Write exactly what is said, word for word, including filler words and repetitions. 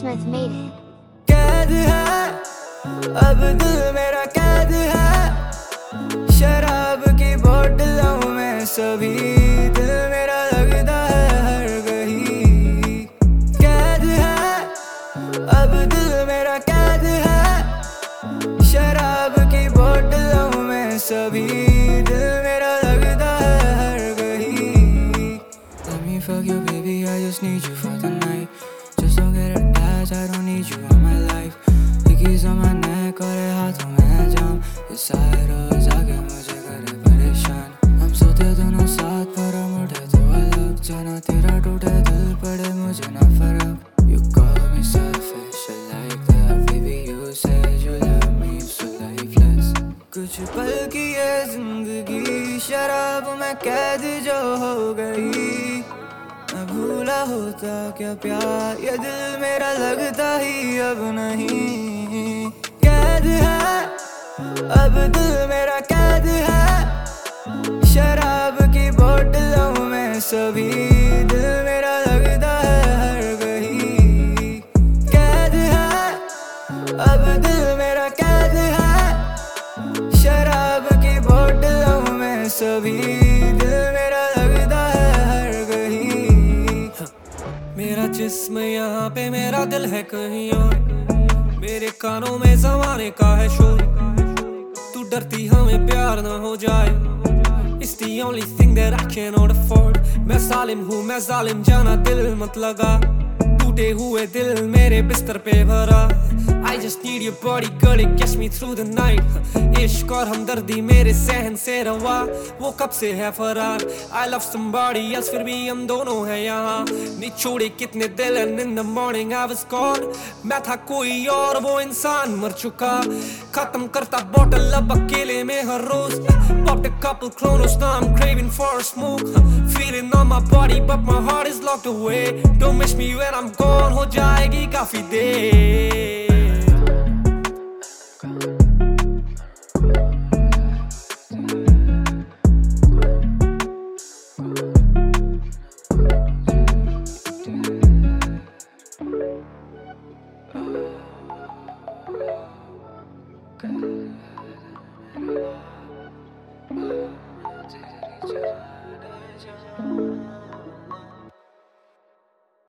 Smith made it. कैद है अब दिल मेरा कैद है, शराब की बोतलों में सभी दिल मेरा लगता है हर गही। कैद है अब दिल मेरा कैद है, शराब की बोतलों में सभी दिल मेरा लगता है हर गही। Let me fuck you baby, I just need you for the night. Just don't get attached, I don't need you in my life. Hickeys on my neck और हाथों में जाम, ये सारे रोज आके मुझे करे परेशान। हम सोते दोनों साथ पर हम उठे तो अलग, जाना तेरा टूटे दिल पड़े मुझे ना फर्क। You call me selfish, I like that baby, you said you love me, I'm so lifeless। कुछ पल की ये जिंदगी शराब में कैद जो हो गई, मैं भूला होता क्या प्यार ये दिल मेरा लगता ही अब नहीं। कैद है अब दिल मेरा कैद है, शराब की बोतलों में सभी दिल मेरा लगता है हर गही। कैद है अब दिल मेरा कैद है, शराब की बोतलों में सभी दिल मेरा लगता है हर गही। मेरा जिस्म यहाँ पे मेरा दिल है कहीं और, मेरे कानों में ज़माने का है शोर। तू डरती हमें प्यार ना हो जाए, It's the only thing that I cannot afford। मैं जालिम हूँ मैं जालिम, जाना दिल मत लगा, टूटे हुए दिल मेरे बिस्तर पे भरा। I just need your body girl, it gets me through the night। इश्क और हमदर्दी मेरे सहन से रवा, वो कब से है फरार। I love somebody else, फिर भी हम दोनों हैं यहाँ, निचोड़े कितने दिल and in the morning I was gone। मैं था कोई और वो इंसान मर चुका, खत्म करता बॉटल अब अकेले में हर रोज। Popped a couple Chronos, now I'm craving for a smoke। Feeling on my body but my heart is locked away। Don't miss me when I'm gone, हो जाएगी काफी देर।